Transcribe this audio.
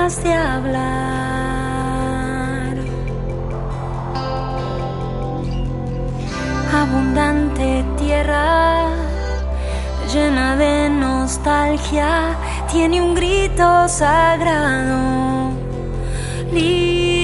dejas de hablar. Abundante tierra, llena de nostalgia, tiene un grito sagrado.